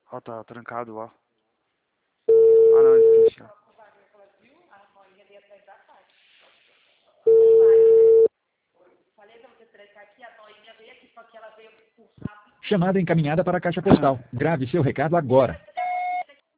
Ó, tá trancado lá. Ah, não, esqueci. Ó. Chamada encaminhada para a caixa postal. Grave seu recado agora.